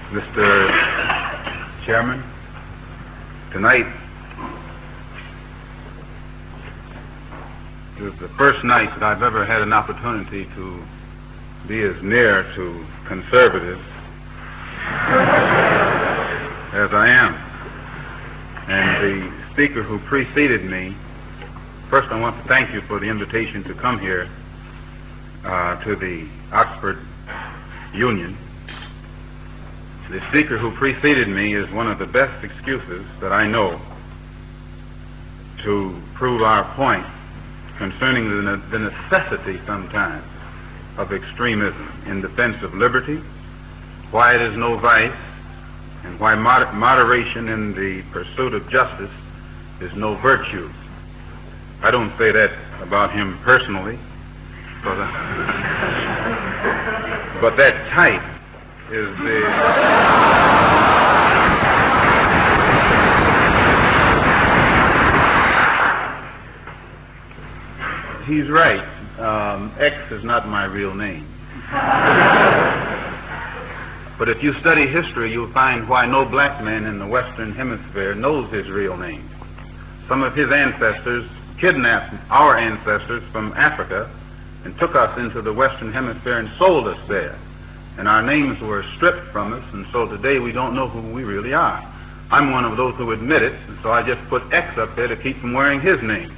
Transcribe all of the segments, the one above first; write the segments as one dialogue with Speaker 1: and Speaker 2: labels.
Speaker 1: Mr. Chairman, tonight is the first night that I've ever had an opportunity to be as near to conservatives as I am. And the speaker who preceded me, first I want to thank you for the invitation to come here to the Oxford Union. The speaker who preceded me is one of the best excuses that I know to prove our point concerning the necessity sometimes of extremism in defense of liberty, why it is no vice, and why moderation in the pursuit of justice is no virtue. I don't say that about him personally, but that type is he's right. X is not my real name. But if you study history, you'll find why no black man in the Western Hemisphere knows his real name. Some of his ancestors kidnapped our ancestors from Africa and took us into the Western Hemisphere and sold us there. And our names were stripped from us, and so today we don't know who we really are. I'm one of those who admit it, and so I just put X up there to keep from wearing his name.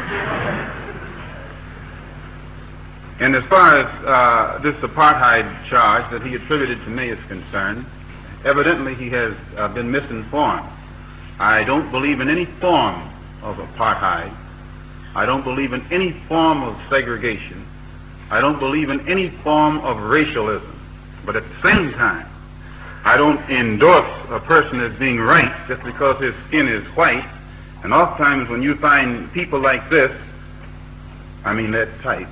Speaker 1: And as far as this apartheid charge that he attributed to me is concerned, evidently he has been misinformed. I don't believe in any form of apartheid. I don't believe in any form of segregation. I don't believe in any form of racialism. But at the same time, I don't endorse a person as being right just because his skin is white. And oftentimes when you find people like this, I mean that type,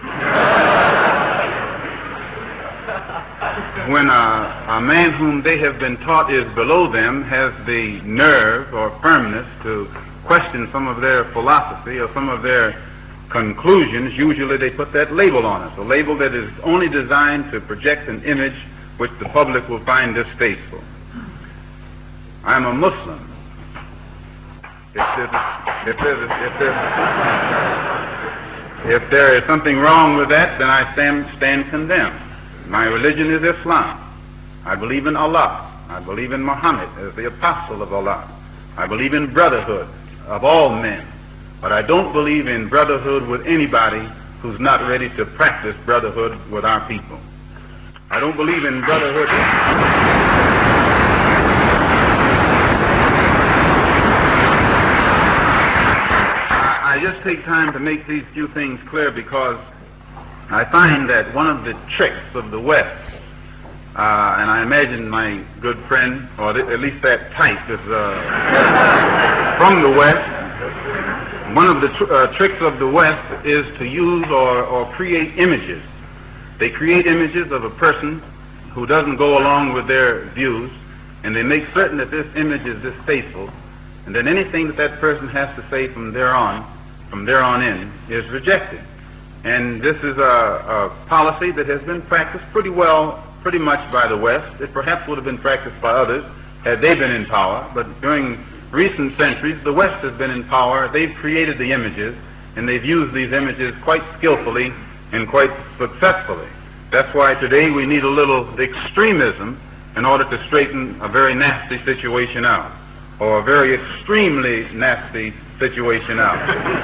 Speaker 1: when a man whom they have been taught is below them has the nerve or firmness to question some of their philosophy or some of their conclusions, usually they put that label on us, a label that is only designed to project an image which the public will find distasteful. I'm a Muslim. If there is something wrong with that, then I stand condemned. My religion is Islam. I believe in Allah. I believe in Muhammad as the apostle of Allah. I believe in brotherhood of all men. But I don't believe in brotherhood with anybody who's not ready to practice brotherhood with our people. I don't believe in brotherhood. I just take time to make these few things clear because I find that one of the tricks of the West, and I imagine my good friend, or at least that type, is from the West. One of the tricks of the West is to use or create images. They create images of a person who doesn't go along with their views, and they make certain that this image is distasteful, and then anything that that person has to say from there on in, is rejected. And this is a policy that has been practiced pretty much by the West. It perhaps would have been practiced by others had they been in power, but during recent centuries, the West has been in power. They've created the images, and they've used these images quite skillfully and quite successfully. That's why today we need a little extremism in order to straighten a very nasty situation out, or a very extremely nasty situation out.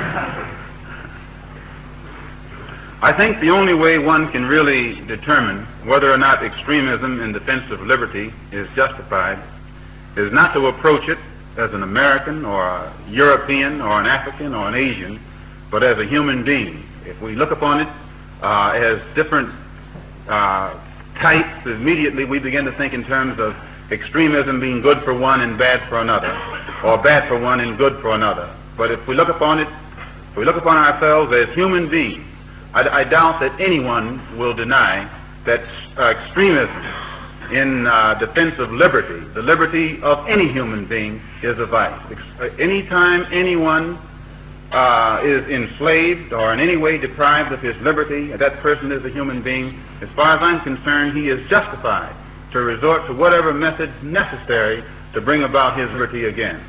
Speaker 1: I think the only way one can really determine whether or not extremism in defense of liberty is justified is not to approach it as an American or a European or an African or an Asian, but as a human being. If we look upon it as different types, immediately we begin to think in terms of extremism being good for one and bad for another, or bad for one and good for another. But if we look upon it, if we look upon ourselves as human beings, I doubt that anyone will deny that extremism in defense of liberty, the liberty of any human being, is a vice. Anytime anyone is enslaved or in any way deprived of his liberty, that person is a human being. As far as I'm concerned, he is justified to resort to whatever methods necessary to bring about his liberty again.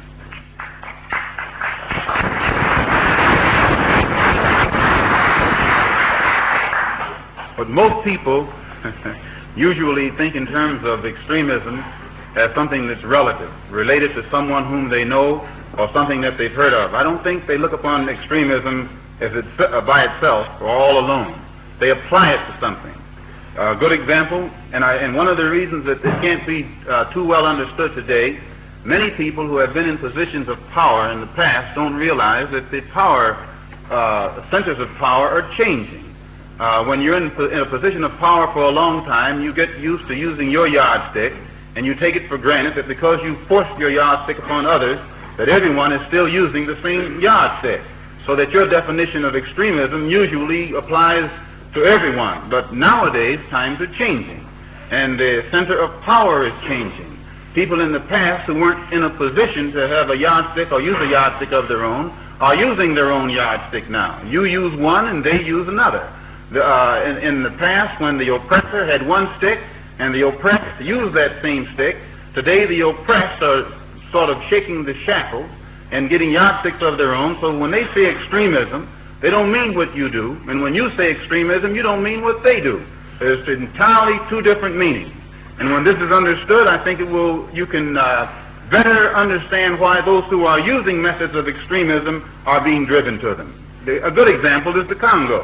Speaker 1: But most people usually think in terms of extremism as something that's relative, related to someone whom they know or something that they've heard of. I don't think they look upon extremism as it's by itself or all alone. They apply it to something. A good example, and one of the reasons that it can't be too well understood today, many people who have been in positions of power in the past don't realize that the power centers of power are changing. When you're in a position of power for a long time, you get used to using your yardstick, and you take it for granted that because you forced your yardstick upon others, that everyone is still using the same yardstick, so that your definition of extremism usually applies to everyone. But nowadays, times are changing, and the center of power is changing. People in the past who weren't in a position to have a yardstick or use a yardstick of their own are using their own yardstick now. You use one and they use another. In the past, when the oppressor had one stick and the oppressed used that same stick, today the oppressed are sort of shaking the shackles and getting yardsticks of their own. So when they say extremism, they don't mean what you do, and when you say extremism, you don't mean what they do. There's entirely two different meanings. And when this is understood, I think you can better understand why those who are using methods of extremism are being driven to them. A good example is the Congo.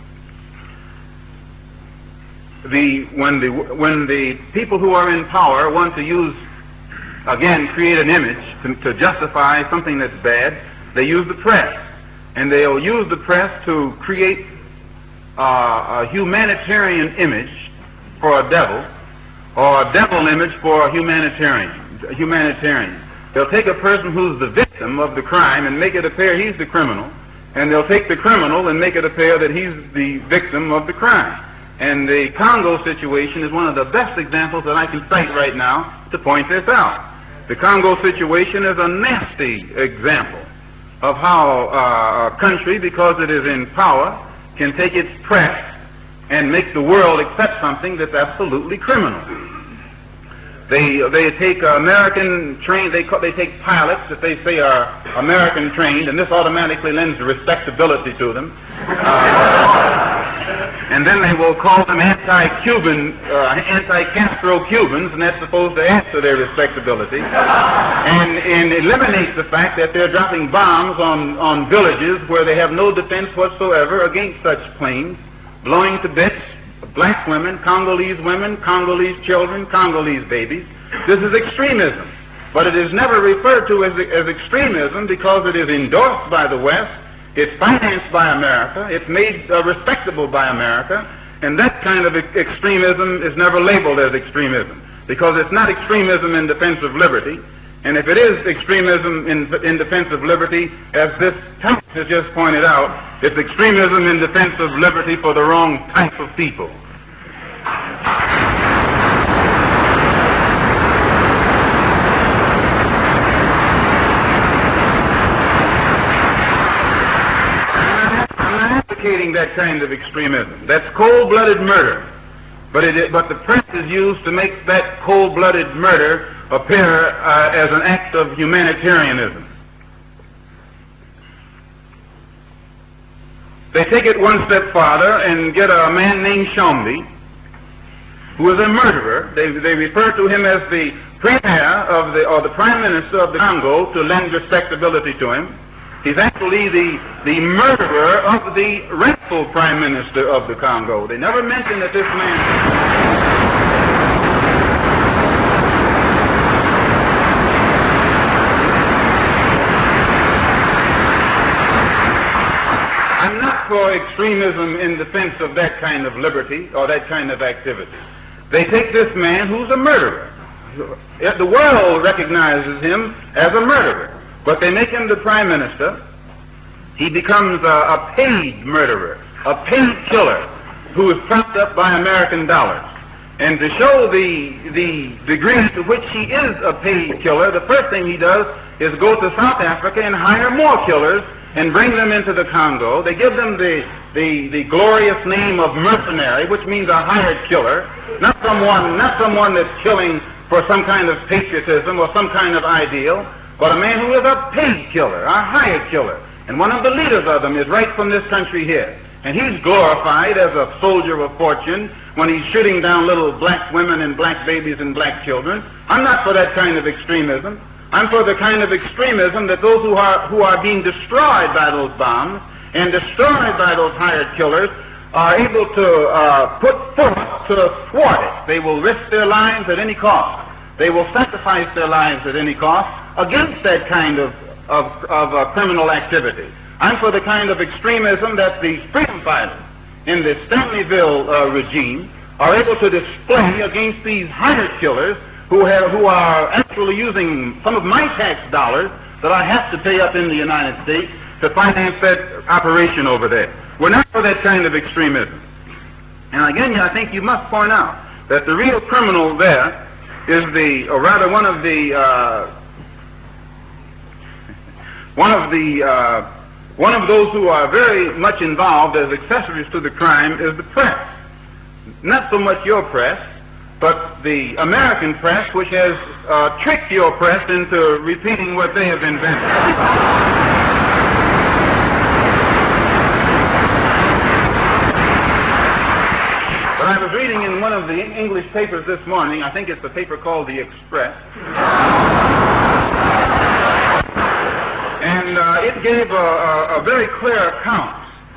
Speaker 1: When the people who are in power want to use, again, create an image to justify something that's bad, they use the press. And they'll use the press to create a humanitarian image for a devil, or a devil image for a humanitarian. They'll take a person who's the victim of the crime and make it appear he's the criminal, and they'll take the criminal and make it appear that he's the victim of the crime. And the Congo situation is one of the best examples that I can cite right now to point this out. The Congo situation is a nasty example of how a country, because it is in power, can take its press and make the world accept something that's absolutely criminal. They take American trained, they take pilots that they say are American trained, and this automatically lends respectability to them. And then they will call them anti-Cuban, anti-Castro Cubans, and that's supposed to add to their respectability, and eliminates the fact that they're dropping bombs on villages where they have no defense whatsoever against such planes, blowing to bits black women, Congolese children, Congolese babies. This is extremism, but it is never referred to as extremism because it is endorsed by the West. It's financed by America. It's made respectable by America. And that kind of extremism is never labeled as extremism because it's not extremism in defense of liberty. And if it is extremism in defense of liberty, as this text has just pointed out, it's extremism in defense of liberty for the wrong type of people. That kind of extremism. That's cold-blooded murder. But the press is used to make that cold-blooded murder appear as an act of humanitarianism. They take it one step farther and get a man named Chombi, who is a murderer. They refer to him as the premier or the prime minister of the Congo to lend respectability to him. He's actually the murderer of the rightful prime minister of the Congo. They never mention that this man... I'm not for extremism in defense of that kind of liberty or that kind of activity. They take this man who's a murderer. The world recognizes him as a murderer. But they make him the prime minister. He becomes a paid murderer, a paid killer, who is propped up by American dollars. And to show the degree to which he is a paid killer, the first thing he does is go to South Africa and hire more killers and bring them into the Congo. They give them the the glorious name of mercenary, which means a hired killer, not someone that's killing for some kind of patriotism or some kind of ideal, but a man who is a paid killer, a hired killer. And one of the leaders of them is right from this country here. And he's glorified as a soldier of fortune when he's shooting down little black women and black babies and black children. I'm not for that kind of extremism. I'm for the kind of extremism that those who are being destroyed by those bombs and destroyed by those hired killers are able to put forth to thwart it. They will risk their lives at any cost. They will sacrifice their lives at any cost against that kind of criminal activity. I'm for the kind of extremism that the freedom fighters in the Stanleyville regime are able to display against these hired killers who are actually using some of my tax dollars that I have to pay up in the United States to finance that operation over there. We're not for that kind of extremism. And again, I think you must point out that the real criminal there is one of those who are very much involved as accessories to the crime is the press. Not so much your press, but the American press, which has tricked your press into repeating what they have invented. I was reading in one of the English papers this morning, I think it's the paper called The Express, and it gave a very clear account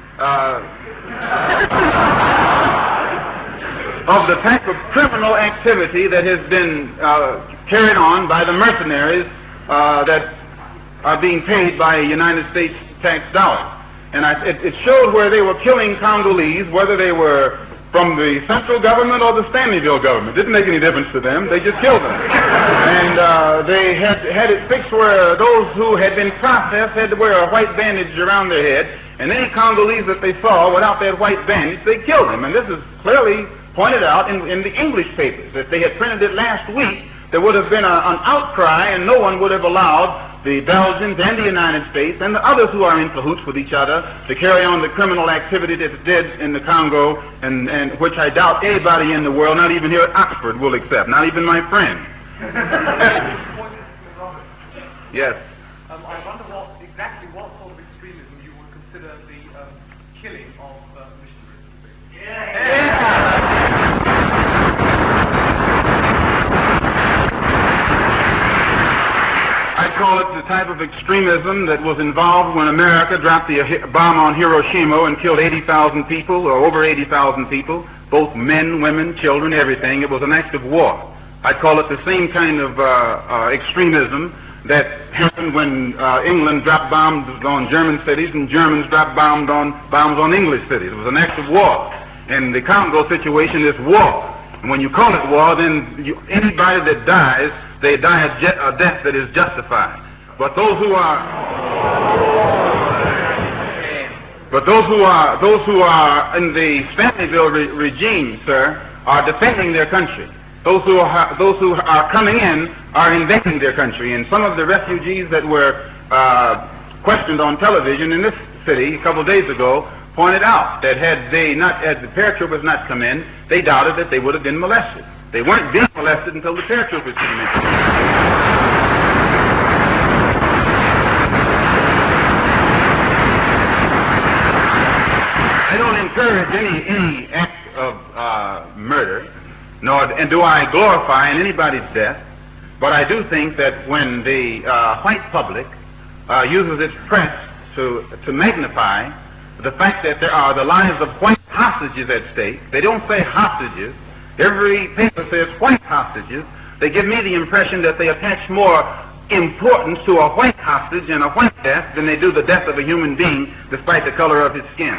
Speaker 1: of the type of criminal activity that has been carried on by the mercenaries that are being paid by United States tax dollars. And it showed where they were killing Congolese, whether they were from the central government or the Stanleyville government. Didn't make any difference to them. They just killed them. And they had it fixed where those who had been processed had to wear a white bandage around their head, and any Congolese that they saw without that white bandage, they killed them. And this is clearly pointed out in the English papers. If they had printed it last week, there would have been an outcry, and no one would have allowed the Belgians and the United States and the others who are in cahoots with each other to carry on the criminal activity that it did in the Congo, and which I doubt anybody in the world, not even here at Oxford, will accept, not even my friend. Yes.
Speaker 2: I wonder exactly what sort of extremism you would consider the killing of missionaries to be.
Speaker 1: Yeah. I call it the type of extremism that was involved when America dropped the bomb on Hiroshima and killed 80,000 people, or over 80,000 people, both men, women, children, everything. It was an act of war. I'd call it the same kind of extremism that happened when England dropped bombs on German cities and Germans dropped bombs on English cities. It was an act of war. And the Congo situation is war. And when you call it war, then anybody that dies, they die a death that is justified. But those who are in the Stanleyville regime, sir, are defending their country. Those who are coming in are invading their country. And some of the refugees that were questioned on television in this city a couple of days ago pointed out that had the paratroopers not come in, they doubted that they would have been molested. They weren't being molested until the paratroopers came in. I don't encourage any act of murder, nor do I glorify in anybody's death, but I do think that when the white public uses its press to magnify the fact that there are the lives of white hostages at stake, they don't say hostages. Every paper says white hostages. They give me the impression that they attach more importance to a white hostage and a white death than they do the death of a human being, despite the color of his skin.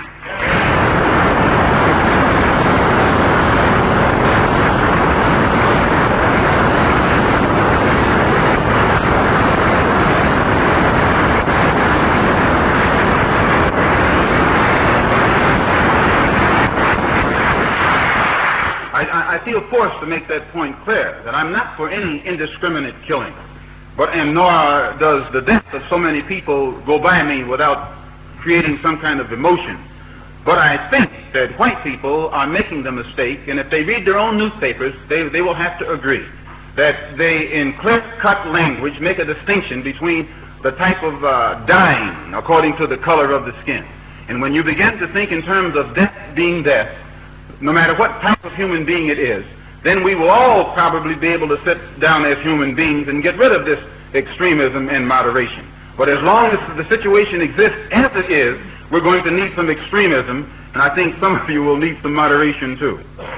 Speaker 1: I feel forced to make that point clear, that I'm not for any indiscriminate killing, nor does the death of so many people go by me without creating some kind of emotion. But I think that white people are making the mistake, and if they read their own newspapers, they will have to agree that they, in clear-cut language, make a distinction between the type of dyeing according to the color of the skin. And when you begin to think in terms of death being death, no matter what type of human being it is, then we will all probably be able to sit down as human beings and get rid of this extremism and moderation. But as long as the situation exists as it is, we're going to need some extremism, and I think some of you will need some moderation too.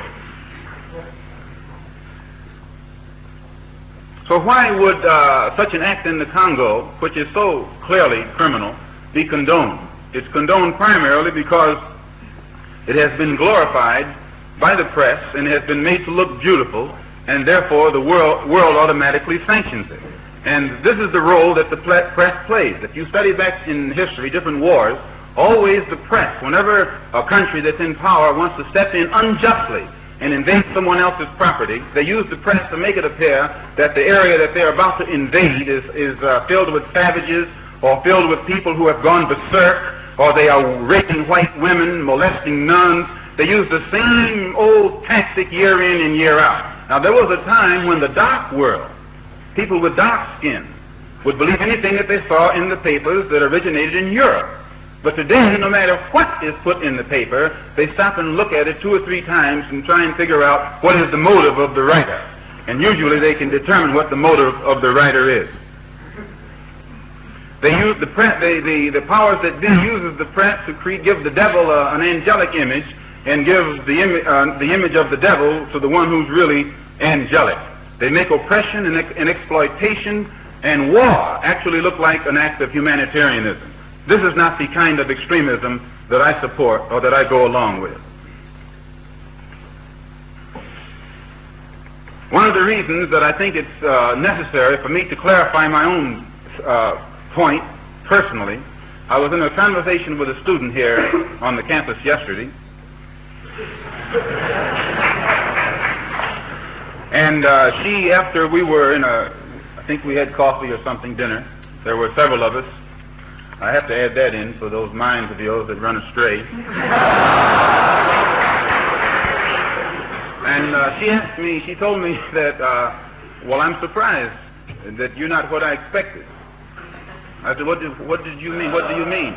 Speaker 1: So why would such an act in the Congo, which is so clearly criminal, be condoned? It's condoned primarily because it has been glorified by the press and has been made to look beautiful, and therefore the world automatically sanctions it. And this is the role that the press plays. If you study back in history, different wars, always the press, whenever a country that's in power wants to step in unjustly and invade someone else's property, they use the press to make it appear that the area that they're about to invade is filled with savages, or filled with people who have gone berserk, or they are raping white women, molesting nuns. They use the same old tactic year in and year out. Now, there was a time when the dark world, people with dark skin, would believe anything that they saw in the papers that originated in Europe. But today, no matter what is put in the paper, they stop and look at it 2 or 3 times and try and figure out what is the motive of the writer. And usually they can determine what the motive of the writer is. They use the press, the powers that be uses the press to give the devil an angelic image, and give the image of the devil to the one who's really angelic. They make oppression and exploitation and war actually look like an act of humanitarianism. This is not the kind of extremism that I support or that I go along with. One of the reasons that I think it's necessary for me to clarify my own point personally, I was in a conversation with a student here on the campus yesterday, and she, after we were in I think we had coffee or something, dinner, there were several of us. I have to add that in for those minds of yours that run astray. And she told me that, well, I'm surprised that you're not what I expected. I said, what did you mean? What do you mean?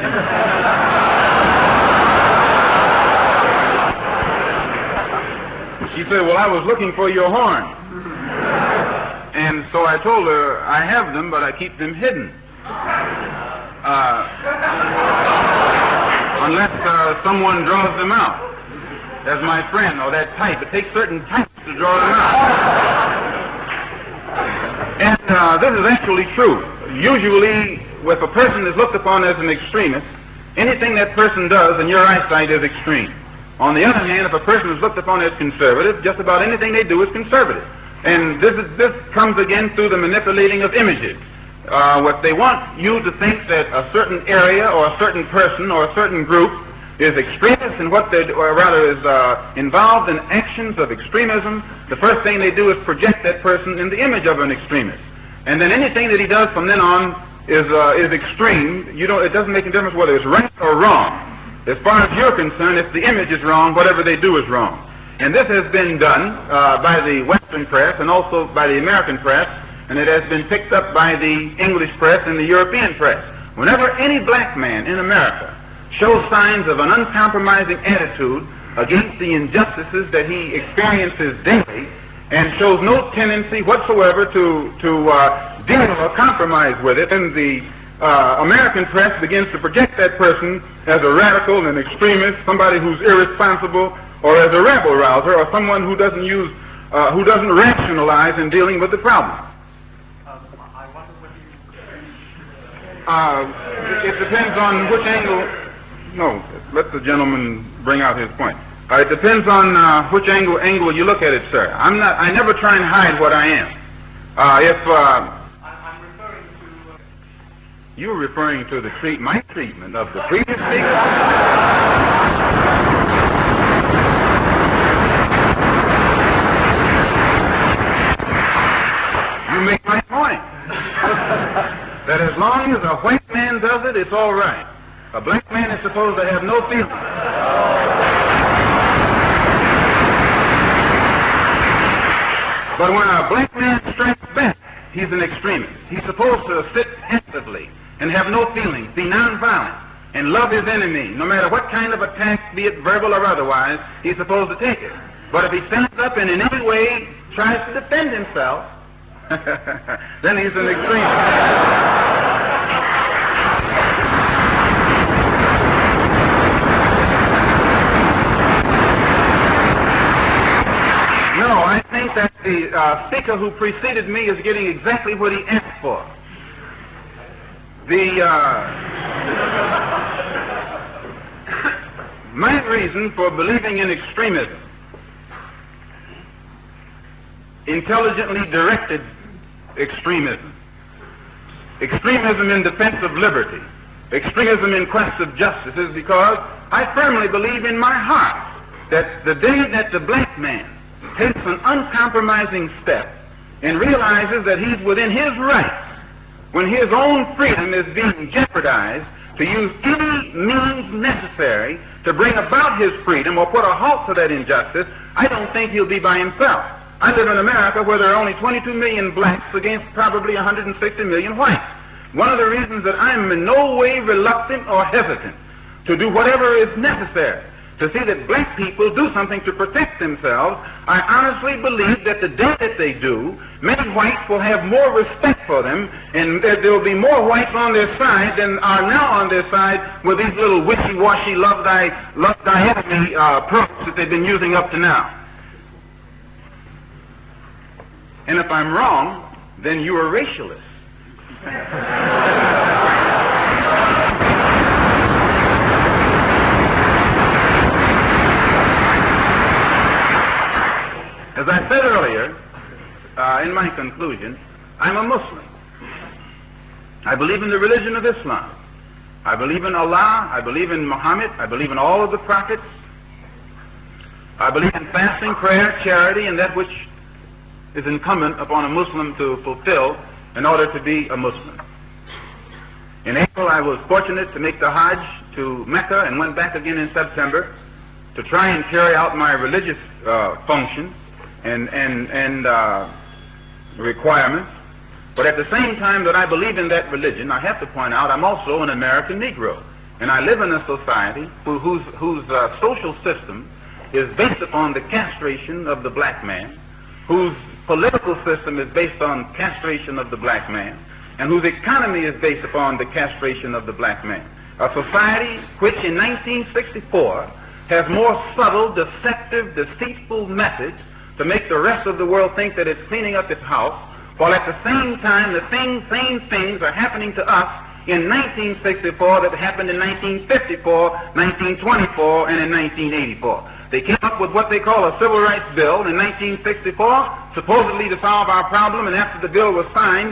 Speaker 1: She said, well, I was looking for your horns. And so I told her, I have them, but I keep them hidden. Unless someone draws them out. As my friend, or that type. It takes certain types to draw them out. And this is actually true. Usually, if a person is looked upon as an extremist, anything that person does in your eyesight is extreme. On the other hand, if a person is looked upon as conservative, just about anything they do is conservative. And this comes again through the manipulating of images. What they want you to think that a certain area or a certain person or a certain group is extremist, and what they, or rather is involved in actions of extremism, the first thing they do is project that person in the image of an extremist. And then anything that he does from then on is extreme. It doesn't make a difference whether it's right or wrong. As far as you're concerned, if the image is wrong, whatever they do is wrong. And this has been done by the Western press and also by the American press, and it has been picked up by the English press and the European press. Whenever any black man in America shows signs of an uncompromising attitude against the injustices that he experiences daily, and shows no tendency whatsoever to deal or compromise with it, and the American press begins to project that person as a radical, an extremist, somebody who's irresponsible, or as a rabble rouser, or someone who doesn't rationalize in dealing with the problem.
Speaker 2: I wonder whether
Speaker 1: It depends on which angle. No, let the gentleman bring out his point. It depends on which angle you look at it, sir. I never try and hide what I am.
Speaker 2: I'm referring to...
Speaker 1: You're referring to my treatment of the previous speaker? You make my point. That as long as a white man does it, it's all right. A black man is supposed to have no feeling. But when a black man strikes back, he's an extremist. He's supposed to sit passively and have no feelings, be nonviolent, and love his enemy. No matter what kind of attack, be it verbal or otherwise, he's supposed to take it. But if he stands up and in any way tries to defend himself, then he's an extremist. No, I think that the speaker who preceded me is getting exactly what he asked for. My reason for believing in extremism, intelligently directed extremism, extremism in defense of liberty, extremism in quest of justice, is because I firmly believe in my heart that the day that the black man takes an uncompromising step and realizes that he's within his rights, when his own freedom is being jeopardized, to use any means necessary to bring about his freedom or put a halt to that injustice, I don't think he'll be by himself. I live in America where there are only 22 million blacks against probably 160 million whites. One of the reasons that I'm in no way reluctant or hesitant to do whatever is necessary to see that black people do something to protect themselves, I honestly believe that the day that they do, many whites will have more respect for them, and that there will be more whites on their side than are now on their side with these little wishy-washy love thy enemy approach that they've been using up to now. And if I'm wrong, then you are racialists. As I said earlier, in my conclusion, I'm a Muslim. I believe in the religion of Islam. I believe in Allah. I believe in Muhammad. I believe in all of the prophets. I believe in fasting, prayer, charity, and that which is incumbent upon a Muslim to fulfill in order to be a Muslim. In April, I was fortunate to make the Hajj to Mecca and went back again in September to try and carry out my religious functions and requirements. But at the same time that I believe in that religion, I have to point out I'm also an American Negro. And I live in a society whose social system is based upon the castration of the black man, whose political system is based on castration of the black man, and whose economy is based upon the castration of the black man. A society which in 1964 has more subtle, deceptive, deceitful methods to make the rest of the world think that it's cleaning up its house, while at the same time the same things are happening to us in 1964 that happened in 1954, 1924, and in 1984. They came up with what they call a Civil Rights Bill in 1964, supposedly to solve our problem, and after the bill was signed,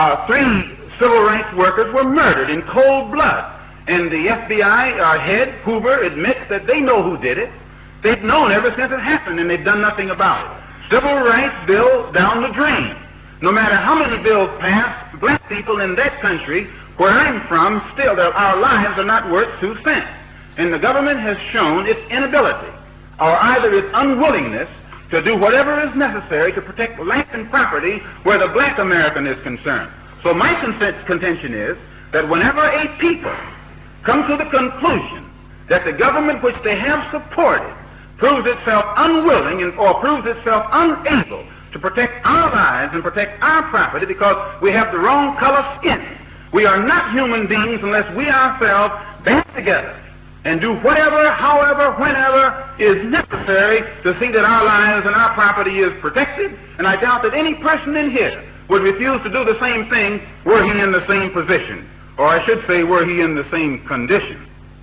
Speaker 1: 3 civil rights workers were murdered in cold blood. And the FBI head, Hoover, admits that they know who did it. They've known ever since it happened, and they've done nothing about it. Civil Rights Bill down the drain. No matter how many bills pass, black people in that country, where I'm from, still our lives are not worth 2 cents. And the government has shown its inability, or either its unwillingness, to do whatever is necessary to protect life and property where the black American is concerned. So my contention is that whenever a people come to the conclusion that the government which they have supported proves itself unwilling or proves itself unable to protect our lives and protect our property because we have the wrong color skin, we are not human beings unless we ourselves band together and do whatever, however, whenever is necessary to see that our lives and our property is protected. And I doubt that any person in here would refuse to do the same thing were he in the same position, or I should say were he in the same condition.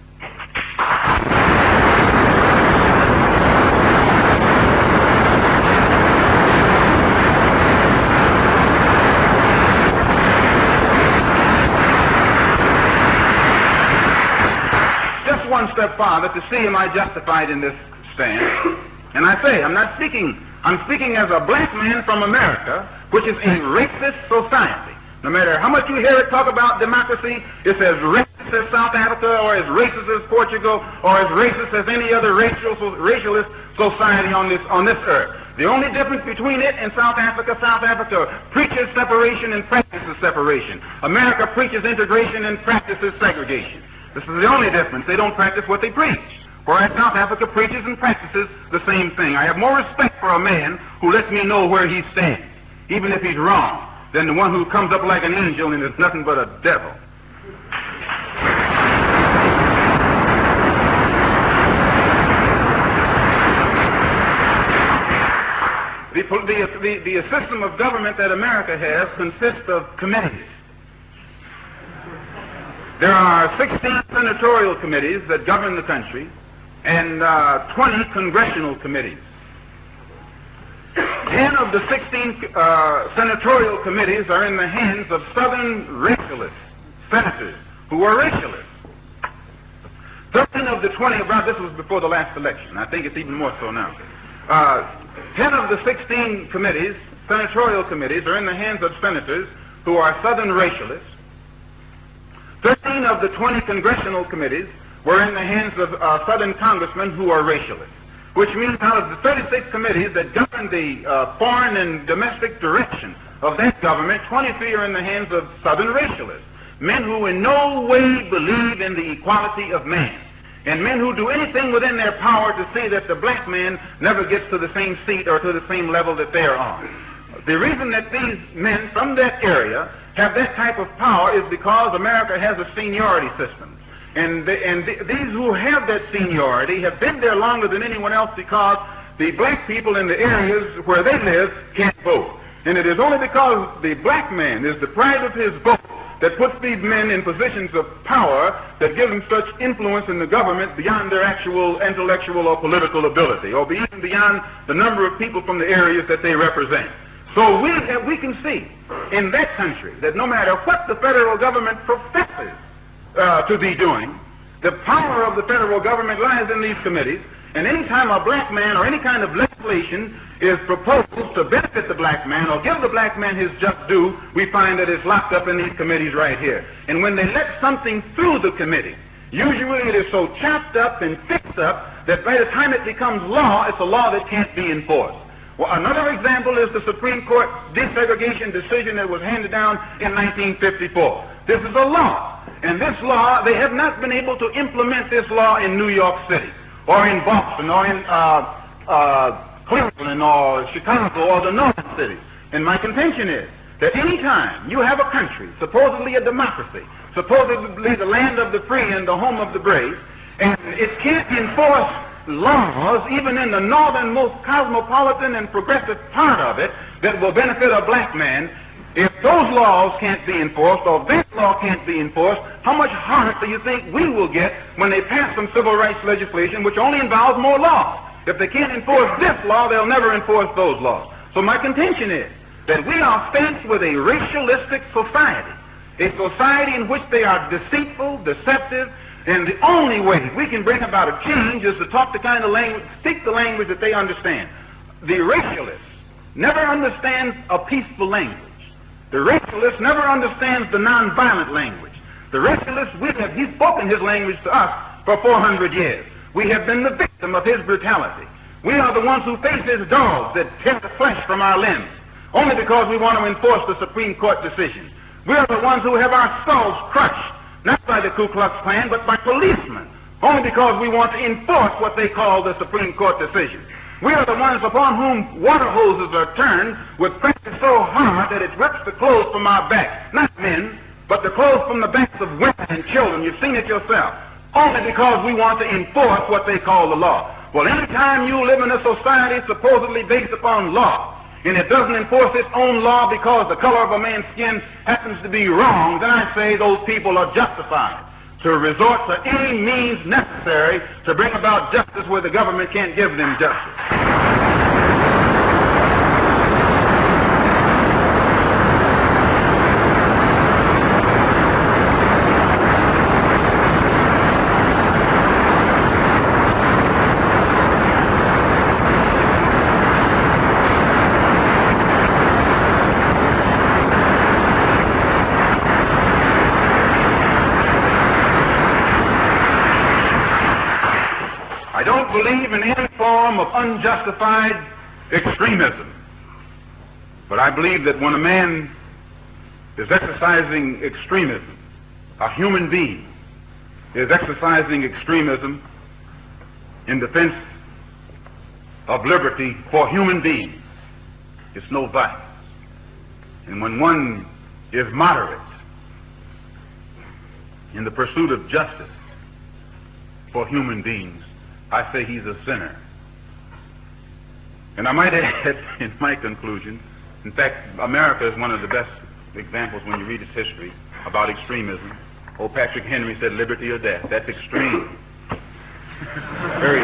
Speaker 1: One step farther to see am I justified in this stand. And I say, I'm speaking as a black man from America, which is a racist society. No matter how much you hear it talk about democracy, it's as racist as South Africa, or as racist as Portugal, or as racist as any other racialist society on this earth. The only difference between it and South Africa preaches separation and practices separation. America preaches integration and practices segregation. This is the only difference. They don't practice what they preach. Whereas South Africa preaches and practices the same thing. I have more respect for a man who lets me know where he stands, even if he's wrong, than the one who comes up like an angel and is nothing but a devil. The system of government that America has consists of committees. There are 16 senatorial committees that govern the country and 20 congressional committees. 10 of the 16 senatorial committees are in the hands of Southern racialist senators who are racialists. 13 of the 20, this was before the last election. I think it's even more so now. 10 of the 16 committees, senatorial committees, are in the hands of senators who are Southern racialists. 13 of the 20 congressional committees were in the hands of Southern congressmen who are racialists, which means out of the 36 committees that govern the foreign and domestic direction of that government, 23 are in the hands of Southern racialists, men who in no way believe in the equality of man, and men who do anything within their power to see that the black man never gets to the same seat or to the same level that they're on. The reason that these men from that area have that type of power is because America has a seniority system. And these who have that seniority have been there longer than anyone else because the black people in the areas where they live can't vote. And it is only because the black man is deprived of his vote that puts these men in positions of power that give them such influence in the government beyond their actual intellectual or political ability, or even beyond the number of people from the areas that they represent. So we can see in that country that no matter what the federal government professes to be doing, the power of the federal government lies in these committees, and any time a black man or any kind of legislation is proposed to benefit the black man or give the black man his just due, we find that it's locked up in these committees right here. And when they let something through the committee, usually it is so chopped up and fixed up that by the time it becomes law, it's a law that can't be enforced. Well, another example is the Supreme Court desegregation decision that was handed down in 1954. This is a law, and this law, they have not been able to implement this law in New York City, or in Boston, or in Cleveland, or Chicago, or the northern cities. And my contention is that any time you have a country, supposedly a democracy, supposedly the land of the free and the home of the brave, and it can't enforce laws, even in the northernmost cosmopolitan and progressive part of it, that will benefit a black man, if those laws can't be enforced, or that law can't be enforced, how much harder do you think we will get when they pass some civil rights legislation which only involves more laws? If they can't enforce this law, they'll never enforce those laws. So my contention is that we are faced with a racialistic society, a society in which they are deceitful, deceptive, and the only way we can bring about a change is to talk the kind of language, speak the language that they understand. The racialist never understands a peaceful language. The racialist never understands the nonviolent language. The racialist, he's spoken his language to us for 400 years. We have been the victim of his brutality. We are the ones who face his dogs that tear the flesh from our limbs, only because we want to enforce the Supreme Court decision. We are the ones who have our skulls crushed, not by the Ku Klux Klan, but by policemen, only because we want to enforce what they call the Supreme Court decision. We are the ones upon whom water hoses are turned with pressure so hard that it rips the clothes from our backs. Not men, but the clothes from the backs of women and children. You've seen it yourself. Only because we want to enforce what they call the law. Well, any time you live in a society supposedly based upon law, and it doesn't enforce its own law because the color of a man's skin happens to be wrong, then I say those people are justified to resort to any means necessary to bring about justice where the government can't give them justice. Believe in any form of unjustified extremism. But I believe that when a man is exercising extremism, a human being is exercising extremism in defense of liberty for human beings, it's no vice. And when one is moderate in the pursuit of justice for human beings, I say he's a sinner. And I might add in my conclusion, in fact, America is one of the best examples when you read its history about extremism. Old Patrick Henry said liberty or death. That's extreme. Very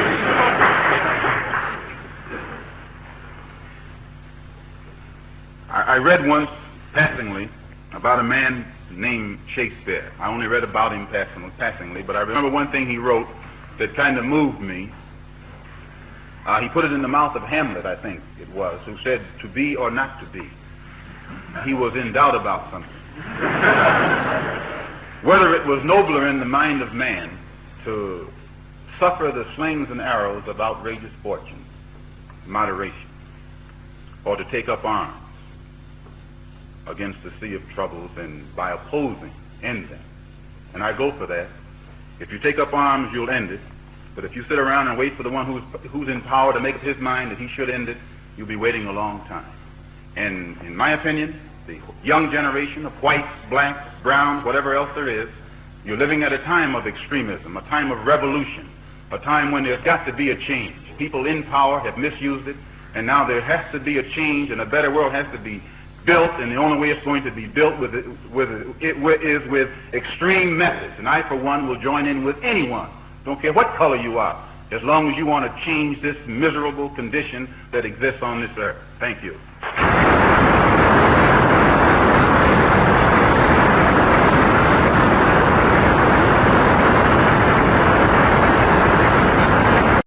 Speaker 1: I read once passingly about a man named Shakespeare. I only read about him passingly, but I remember one thing he wrote that kind of moved me. He put it in the mouth of Hamlet, I think it was, who said, "To be or not to be." He was in doubt about something. Whether it was nobler in the mind of man to suffer the slings and arrows of outrageous fortune, moderation, or to take up arms against the sea of troubles and by opposing, end them. And I go for that. If you take up arms, you'll end it. But if you sit around and wait for the one who's in power to make up his mind that he should end it, you'll be waiting a long time. And in my opinion, the young generation of whites, blacks, browns, whatever else there is, you're living at a time of extremism, a time of revolution, a time when there's got to be a change. People in power have misused it, and now there has to be a change, and a better world has to be built, and the only way it's going to be built is with extreme methods. And I, for one, will join in with anyone, don't care what color you are, as long as you want to change this miserable condition that exists on this earth. Thank you.